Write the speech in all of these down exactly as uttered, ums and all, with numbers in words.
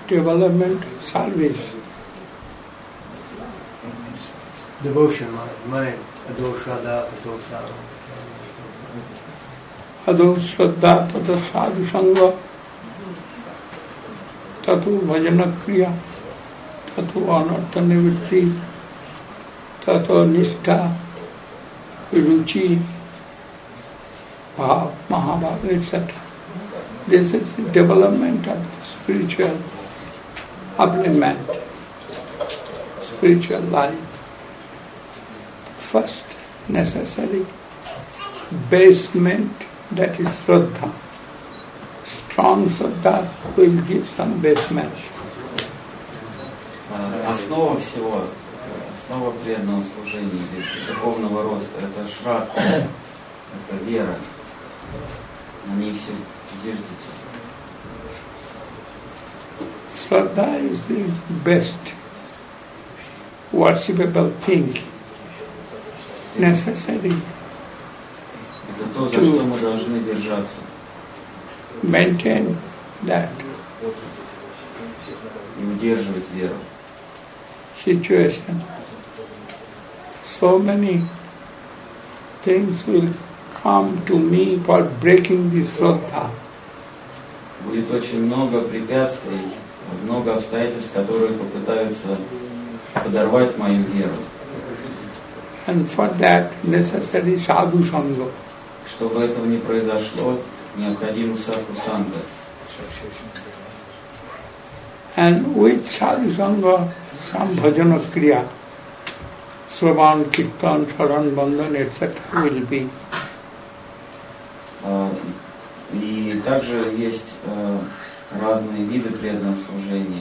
development, service. Devotion, mind, ado shraddha, tato sadhu. Ado shraddha, tato sadhu sangha, tato bhajana kriya, tato anartha nivritti, tato nishtha, ruchi, bhav, mahabhav, et cetera. This is the development of the spiritual upliftment, spiritual life. First necessary basement, that is Shraddha. Strong Shraddha will give some basement. Основа всего, основа преданного служения или духовного роста – это шрадха, это вера. На ней все зиждется. Shraddha is the best worshipable thing, necessary Это то, за что мы должны держаться. Maintain that И удерживать веру. Situation. So many things will come to me for breaking this Shraddha. Будет очень много препятствий, много обстоятельств, которые попытаются подорвать мою веру. And for that necessary sadhu sangha. Чтобы этого не произошло, необходимо садху санга. And with sadhu sangha, some bhajana kriya, Sravan, Kirtan, Saran, Bandhan, et cetera will be. И также есть разные виды преданного служения.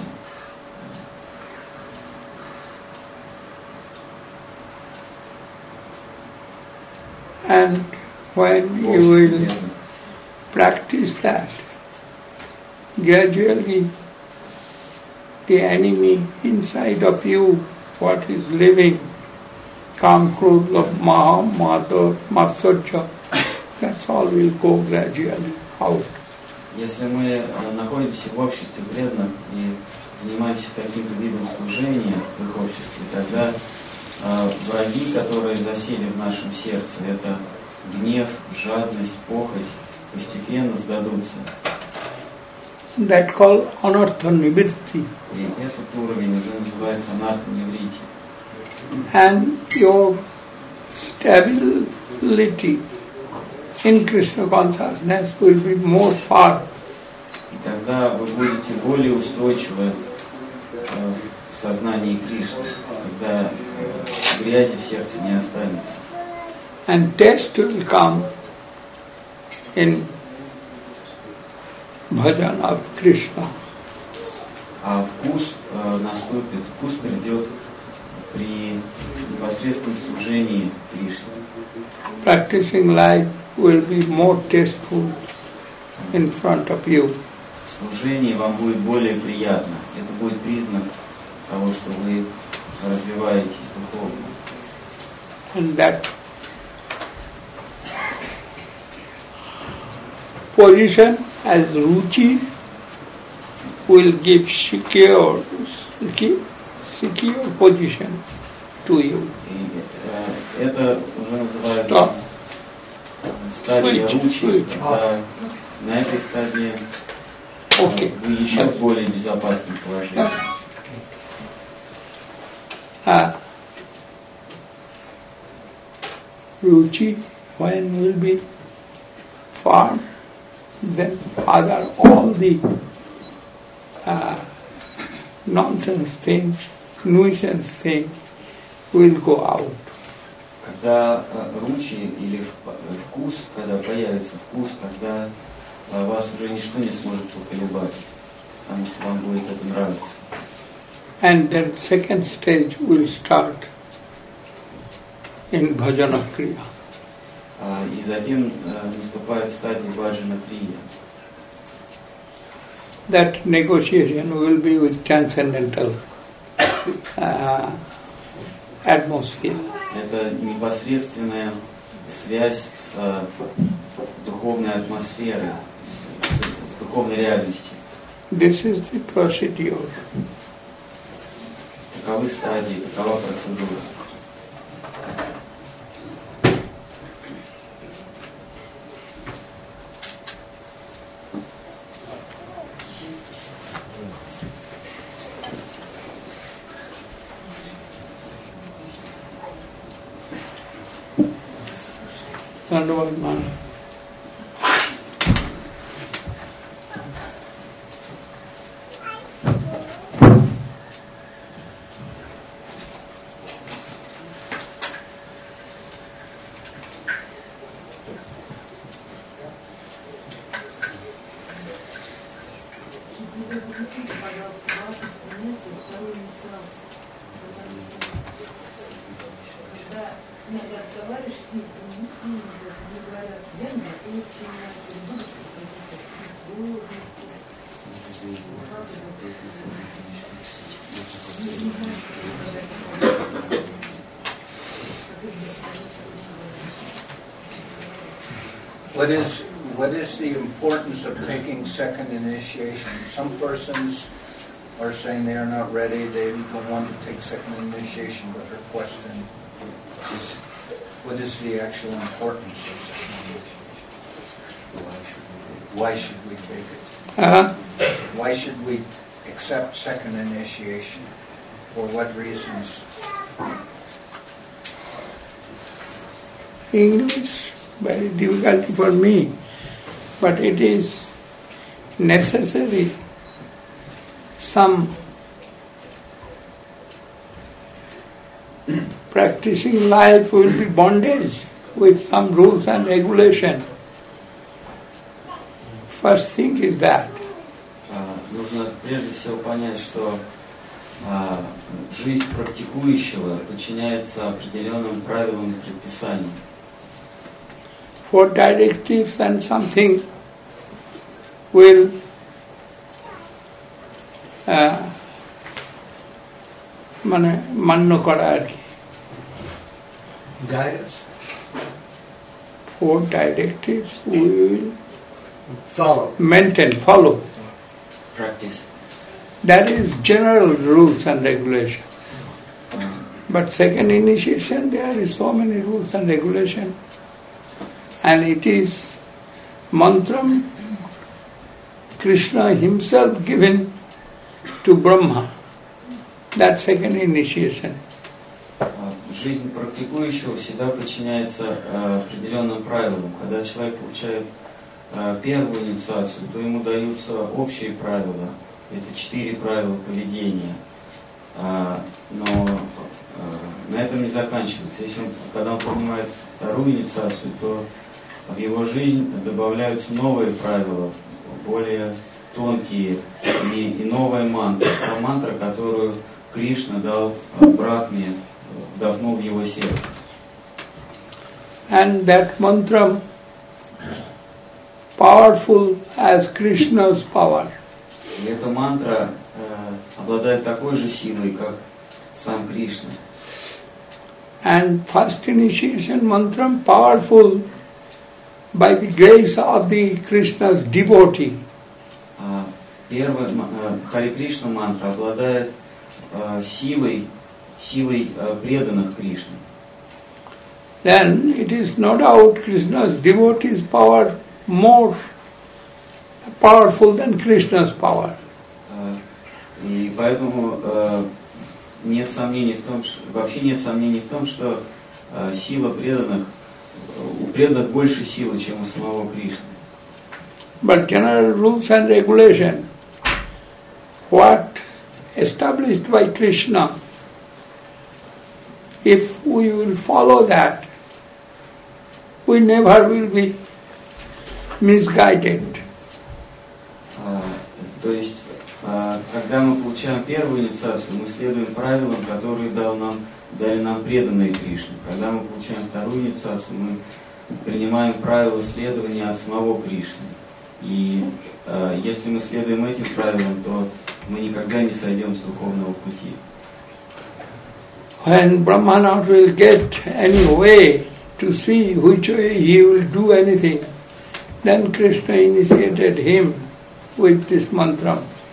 And when you will practice that, gradually the enemy inside of you, what is living, Kam, Krodh, Lobh, Maha, Madha, Matsarya, that's all will go gradually out. Если мы находимся в обществе преданных и занимаемся каким-то видом служения в их обществе, тогда э, враги, которые засели в нашем сердце, это гнев, жадность, похоть, постепенно сдадутся. That called anartha nivritti. И этот уровень уже называется анарта ниврити. And your stability in Krishna consciousness will be more far. И тогда вы будете более устойчивы э, в сознании Кришны, когда э, грязи в сердце не останется. And taste will come in bhajan of Krishna. А вкус э, наступит, вкус придет при непосредственном служении Кришне. Practicing life will be more tasteful in front of you. Служение вам будет более приятно. Это будет признак того, что вы развиваетесь духовно. And that position as ruchi will give secure, secure position to you. И э, это уже называется стадия ручи. Это, на этой стадии Okay. вы еще в более безопасном положении. Ah. Ruchi, when will be formed, then other all the uh, nonsense things, nuisance things will go out. Когда э, ручи или вкус, когда появится вкус, тогда э, вас уже ничто не сможет поколебать, потому что вам будет это нравиться. And then second stage will start in bhajana kriya. Uh, и затем uh, наступает стадия баджана крия. That negotiation will be with transcendental uh, atmosphere. Это непосредственная связь с uh, духовной атмосферой, с, с, с духовной реальностью. This is the procedure. Таковы стадии, такова процедура. Dandavad Maharaj. What is what is the importance of taking second initiation? Some persons are saying they are not ready, they don't want to take second initiation, but her question is, what is the actual importance of second initiation? Why should we take it? Uh, Why should we accept second initiation? For what reasons? English, very difficult for me, but it is necessary. Some practicing life will be bondage with some rules and regulation. First thing is that. Нужно прежде всего понять, что а, жизнь практикующего подчиняется определенным правилам и предписаниям. For directives and something will uh, মানে মান্য করা আর কি। Guidance. For directives we will Follow. maintain, follow. Practice. That is general rules and regulation. Uh, But second initiation, there is so many rules and regulation. And it is mantram Krishna himself given to Brahma. That second initiation. Жизнь практикующего всегда подчиняется э, определенным правилам. Когда человек получает э, первую инициацию, то ему даются общие правила. Это четыре правила поведения. А, но э, на этом не заканчивается. Если он, когда он принимает вторую инициацию, то в его жизнь добавляются новые правила, более тонкие, и, и новая мантра. Та мантра, которую Кришна дал Брахме, вдохнул в его сердце. And that mantra, powerful as Krishna's power. И эта мантра э, обладает такой же силой, как сам Кришна. And first initiation mantra powerful by the grace of the Krishna's devotee. А первая э, Хари Кришна мантра обладает э, силой, силой э, преданных Кришне. Then it is no doubt Krishna's devotee's power more powerful than Krishna's power. Э, и поэтому э, нет сомнений в том, что вообще нет сомнений в том, что э, сила преданных, у преданных больше силы, чем у самого Кришны. But general rules and regulation, what established by Krishna, if we will follow that, we never will be misguided. А, то есть, а, когда мы получаем первую инициацию, мы следуем правилам, которые дал нам, дали нам преданные Кришне. Когда мы получаем вторую инициацию, мы принимаем правила следования от самого Кришны. И э, если мы следуем этим правилам, то мы никогда не сойдем с духовного пути. When Brahmana will get any way to see which way he will do anything, then Krishna initiated him with this mantra.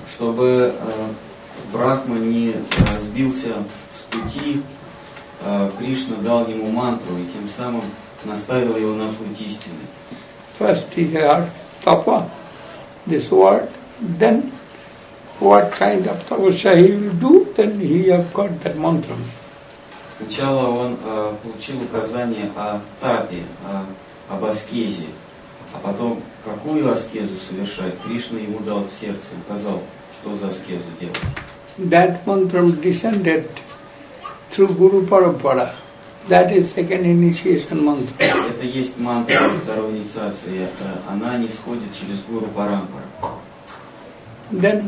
чтобы э, Брахма не э, сбился с пути, э, Кришна дал ему мантру и тем самым наставил его на путь истины. First he heard tapa, this word, then what kind of tapasya he will do, then he have got that mantra. Сначала он э, получил указание о тапе, о, об аскезе, а потом какую аскезу совершать, Кришна ему дал в сердце, указал, что за аскезу делать. That mantra descended through Guru Parampara. That is second initiation mantra. Это есть мантра второй инициации, она не сходит через Гуру Парампара. Then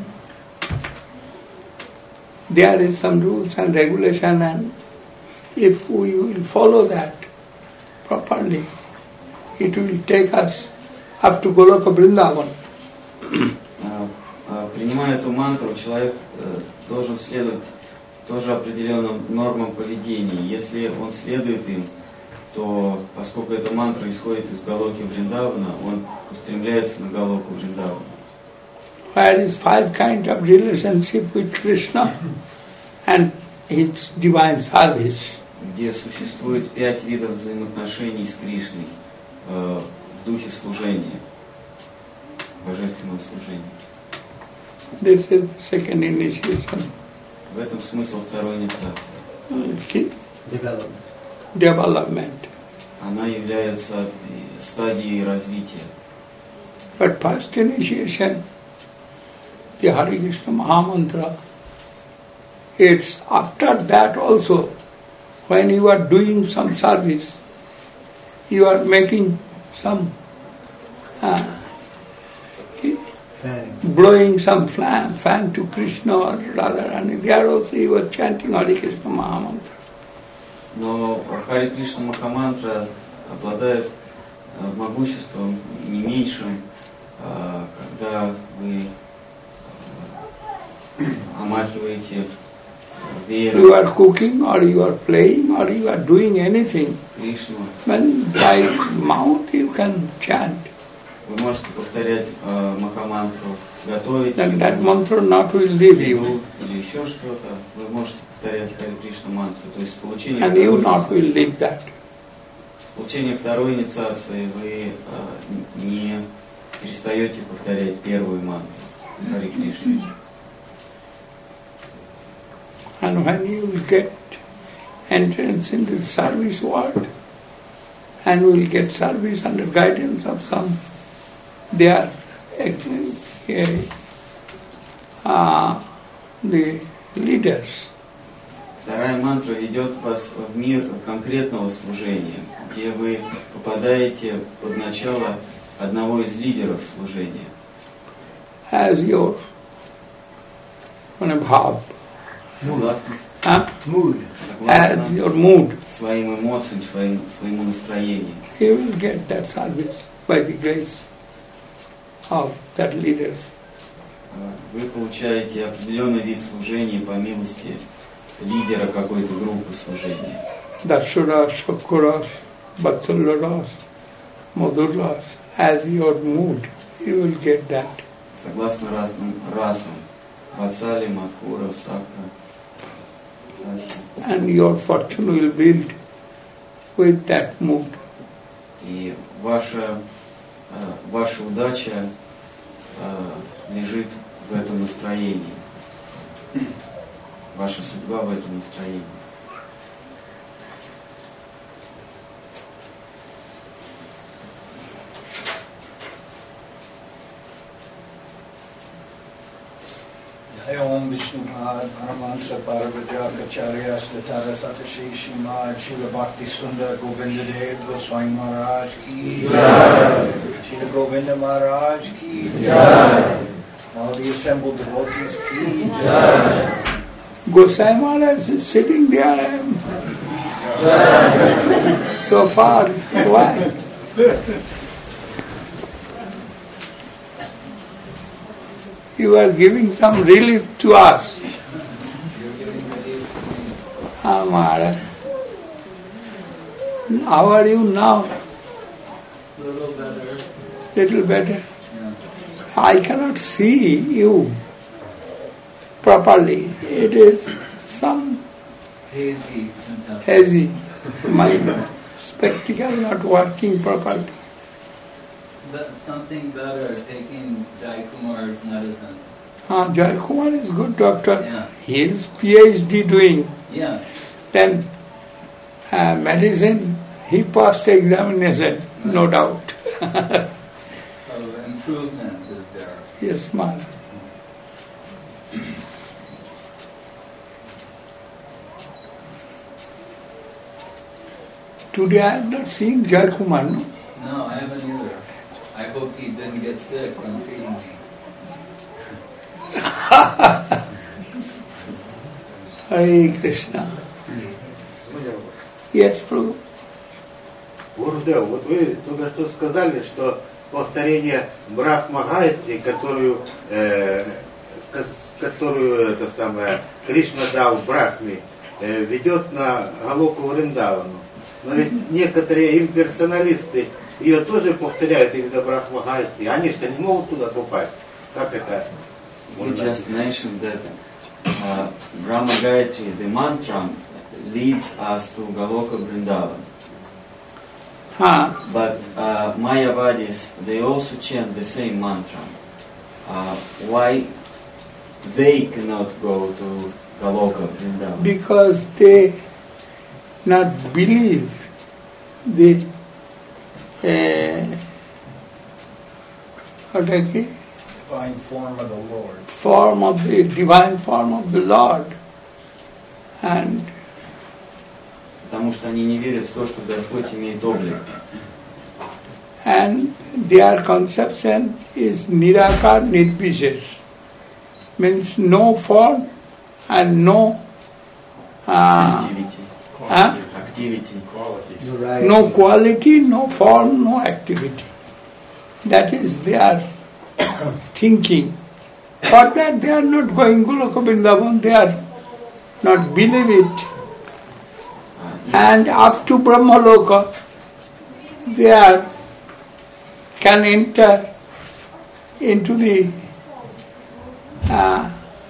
there is some rules and regulation, and if we will follow that properly, it will take us up to Goloka Vrindavan. Принимая эту мантру, человек должен следовать тоже определенным нормам поведения. Если он следует им, то, поскольку эта мантра исходит из Галоки Вриндавана, он устремляется на Галоку Вриндавана. Where is five kind of relationship with Krishna and his divine service. Где существует пять видов взаимоотношений с Кришной э, в духе служения, божественного служения. This is the second initiation. В этом смысл второй инициации. Development. Development. Она является стадией развития. But first initiation, the Hare Krishna Mahamantra, it's after that also, when you are doing some service, you are making some uh, blowing some fan, fan to Krishna or Radharani. There also he was chanting Hare Krishna Mahamantra. Но Харе Кришна Махамантра обладает могуществом не меньшим, когда вы омахиваете веером. You are cooking or you are playing or you are doing anything. Кришну. When by mouth you can chant. Вы можете повторять э, Махамантру, готовить. Then that mantra not will leave you. Или еще что-то. Вы можете повторять Харе Кришна мантру. То есть получение And you not will leave that. Получение второй инициации вы э, не перестаете повторять первую мантру Харе Кришна. And when you will get entrance into the service world, and will get service under guidance of some, they are uh, the leaders. Вторая мантра ведет вас в мир конкретного служения, где вы попадаете под начало одного из лидеров служения. As your bhav. Согласно, Huh? Mood. As your mood. Своим эмоциям, своим, своему настроению. You will get that service by the grace of that leader. Вы получаете определенный вид служения по милости лидера какой-то группы служения. Dashuras, Shakuras, Vatsalyaras, Madhuras, as your mood, you will get that. Согласно разным расам. Ватсали, Мадхура, Сакра. And your fortune will build with that mood. И ваша, ваша удача лежит в этом настроении. Ваша судьба в этом настроении. Om Vishnu Pad, Paramahansa Paravaja Kacharya Statara Tatashi Shimad, Srila Bhakti Sundar Govinda Dev Goswami Maharaj Ki Jai, Srila Govinda Maharaj Ki Jai, all the assembled devotees Ki Jai. Goswami Maharaj is sitting there so far. Why? You are giving some relief to us. Ah, Maharaj. How are you now? Little better. Little better. I cannot see you. properly. It is some Hazy conception. hazy mind, spectacle not working properly. But something better, taking Jai Kumar's medicine. Ah, Jai Kumar is good doctor. Yeah. He is PhD doing. Yeah. Then uh, medicine, he passed examination, no doubt. So improvement is there. Yes, Maharaj. Today I have not seen Jai Kumar, no? No, I haven't either. I hope he didn't get sick from feeding me. Hare Krishna. Yes, Prabhu. Гурудев, вот вы только что сказали, что повторение Брахма Гайатри, которую, э, ко- которую это самое, Кришна дал Брахме, э, ведет на Галоку Вриндавану. Но ведь некоторые имперсоналисты ее тоже повторяют именно Брахма Гайатри. Они что не могут туда попасть. Как это? You just mentioned that uh, Brahma Gayatri, the mantra, leads us to Galoka Vrindavan. Huh. But uh, Mayavadis, they also chant the same mantra. Uh, why they cannot go to Galoka Vrindavan? Because they not believe the uh, what I say, Divine form of the Lord. form of the divine form of the Lord, and Потому что они не верят в то, что Господь имеет облик. and their conception is Nirakar Nirvishesh, means no form and no uh, Activity. huh? Activity. no quality, no form, no activity. That is their thinking. For that they are not going Goloka Vrindavan, they are not believe it. And up to Brahmaloka, they are can enter into the uh,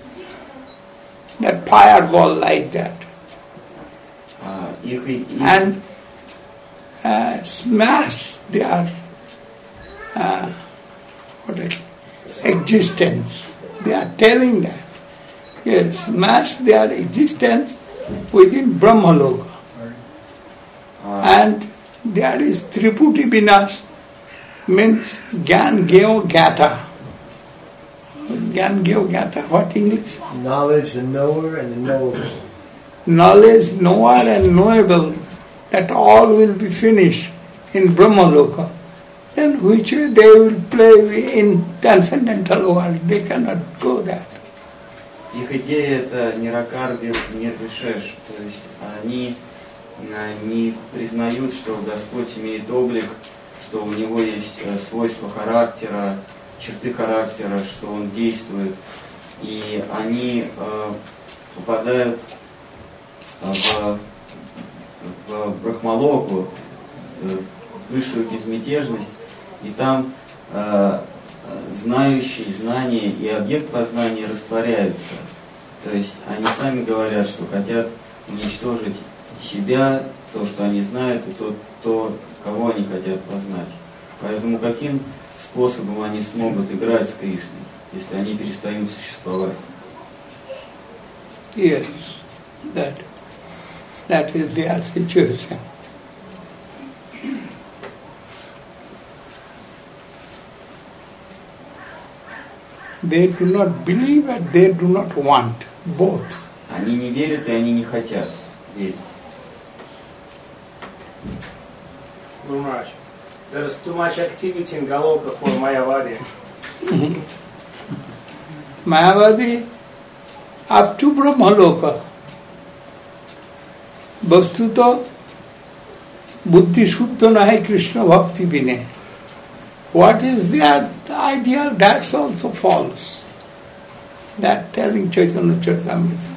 that fire ball like that Uh, их, их, and uh, smash their uh, what is existence. They are telling that yes, smash their existence within Brahmaloka. uh, And there is Triputi Vinas, means Gyan Geo Gata. Gyan Geo Gata, what English? Knowledge, the knower, and the knowable. Knowledge, knower and knowable, that all will be finished in Brahmaloka. Then which way they will play in transcendental world, they cannot go there. Их идея это ниракар нирвишеш, то есть они э, не признают, что Господь имеет облик, что у него есть э, свойства характера, черты характера, что он действует, и они э, попадают в, в Брахмалоку, э, высшую безмятежность, и там э, знающий, знание и объект познания растворяются. То есть они сами говорят, что хотят уничтожить себя, то, что они знают, и то, то, кого они хотят познать. Поэтому каким способом они смогут играть с Кришной, если они перестают существовать? Yes, that, that is their situation. They do not believe and they do not want, both. Они не верят и они не хотят верить. Guru Maharaj, there is too much activity in Galoka for Mayavadi. Mayavadi up to Brahmaloka. Vastuto buddhi shuddha nahi Krishna bhakti bine. What is their ideal? That's also false. That telling Chaitanya Charitamrita.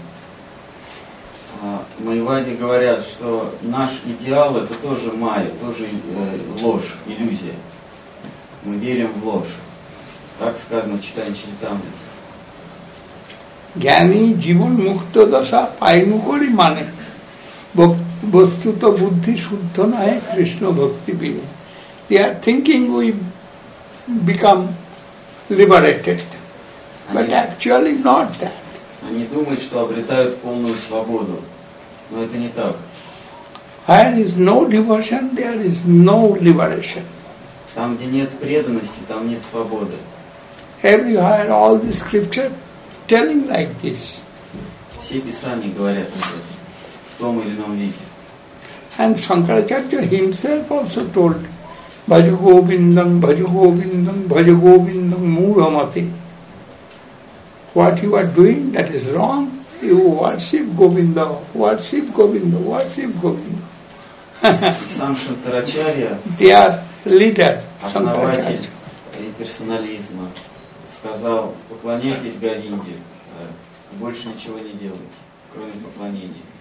Майявади говорят, что наш идеал это тоже майя, тоже э, ложь, иллюзия. Мы верим в ложь. Так сказано в Читании Чаритамрите. জ্ঞানী জীবন মুক্ত দশা পাইনু করি মানে বস্তুত বুদ্ধি শুদ্ধ নয় কৃষ্ণ ভক্তি বিনে। They are thinking we become liberated, but actually not that. Они думают, что обретают полную свободу, но это не так. Where is no devotion, there is no liberation. Там, где нет преданности, там нет свободы. Everywhere, all the scripture telling like this. Все писания говорят об этом в том или ином виде. And Shankaracharya himself also told, Bhaja Govindam, Bhaja Govindam, Bhaja Govindam, Mudhamati. What you are doing, that is wrong. You worship Govinda, worship Govinda, worship Govinda. Сам Шанкарачарья, They are leader, основатель персонализма, сказал: поклоняйтесь Говинде, и больше ничего не делайте, кроме поклонения.